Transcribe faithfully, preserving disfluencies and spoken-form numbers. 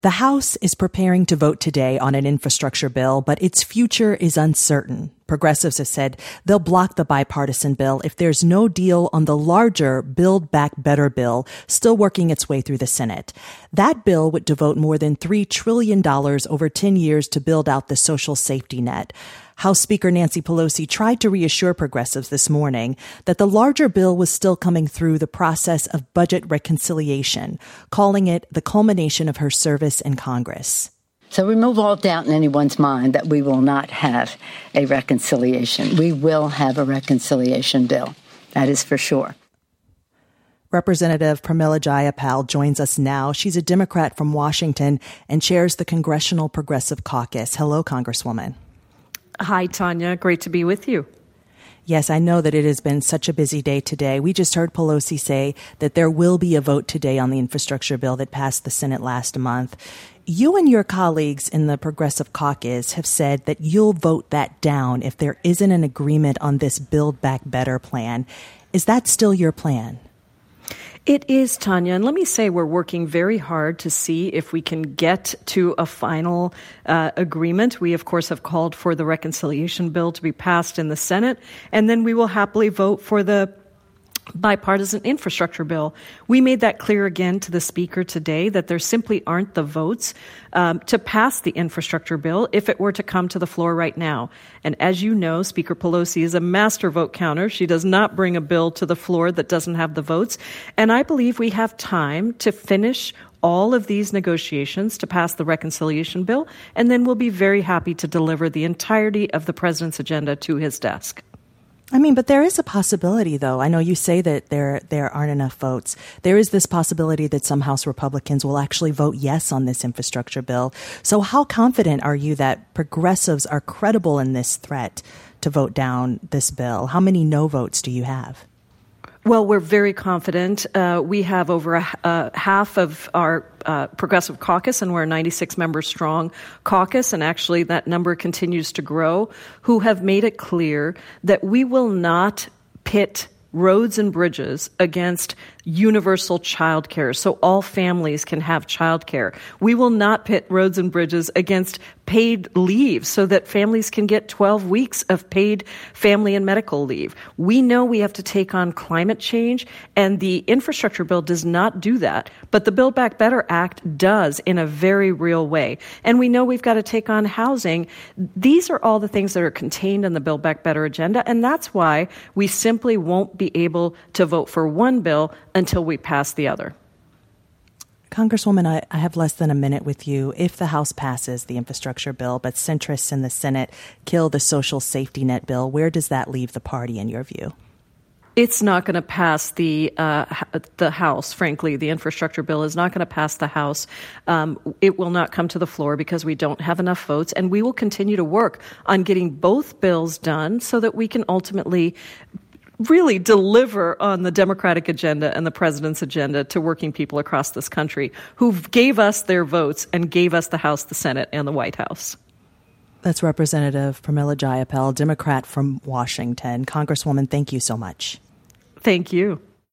The House is preparing to vote today on an infrastructure bill, but its future is uncertain. Progressives have said they'll block the bipartisan bill if there's no deal on the larger Build Back Better bill still working its way through the Senate. That bill would devote more than three trillion dollars over ten years to build out the social safety net. House Speaker Nancy Pelosi tried to reassure progressives this morning that the larger bill was still coming through the process of budget reconciliation, calling it the culmination of her service in Congress. So remove all doubt in anyone's mind that we will not have a reconciliation. We will have a reconciliation bill. That is for sure. Representative Pramila Jayapal joins us now. She's a Democrat from Washington and chairs the Congressional Progressive Caucus. Hello, Congresswoman. Hi, Tanya. Great to be with you. Yes, I know that it has been such a busy day today. We just heard Pelosi say that there will be a vote today on the infrastructure bill that passed the Senate last month. You and your colleagues in the Progressive Caucus have said that you'll vote that down if there isn't an agreement on this Build Back Better plan. Is that still your plan? It is, Tanya, and let me say we're working very hard to see if we can get to a final uh, agreement. We, of course, have called for the reconciliation bill to be passed in the Senate, and then we will happily vote for the bipartisan infrastructure bill. We made that clear again to the Speaker today that there simply aren't the votes um, to pass the infrastructure bill if it were to come to the floor right now. And as you know, Speaker Pelosi is a master vote counter. She does not bring a bill to the floor that doesn't have the votes. And I believe we have time to finish all of these negotiations to pass the reconciliation bill, and then we'll be very happy to deliver the entirety of the president's agenda to his desk. I mean, but there is a possibility, though. I know you say that there there aren't enough votes. There is this possibility that some House Republicans will actually vote yes on this infrastructure bill. So how confident are you that progressives are credible in this threat to vote down this bill? How many no votes do you have? Well, we're very confident. Uh, we have over a, uh, half of our uh, Progressive Caucus, and we're a ninety-six member strong caucus, and actually that number continues to grow, who have made it clear that we will not pit roads and bridges against universal child care, so all families can have child care. We will not pit roads and bridges against paid leave so that families can get twelve weeks of paid family and medical leave. We know we have to take on climate change, and the infrastructure bill does not do that, but the Build Back Better Act does in a very real way. And we know we've got to take on housing. These are all the things that are contained in the Build Back Better agenda, and that's why we simply won't be able to vote for one bill until we pass the other. Congresswoman, I, I have less than a minute with you. If the House passes the infrastructure bill, but centrists in the Senate kill the social safety net bill, where does that leave the party in your view? It's not going to pass the uh, the House, frankly. The infrastructure bill is not going to pass the House. Um, it will not come to the floor because we don't have enough votes, and we will continue to work on getting both bills done so that we can ultimately really deliver on the Democratic agenda and the president's agenda to working people across this country who gave us their votes and gave us the House, the Senate, and the White House. That's Representative Pramila Jayapal, Democrat from Washington. Congresswoman, thank you so much. Thank you.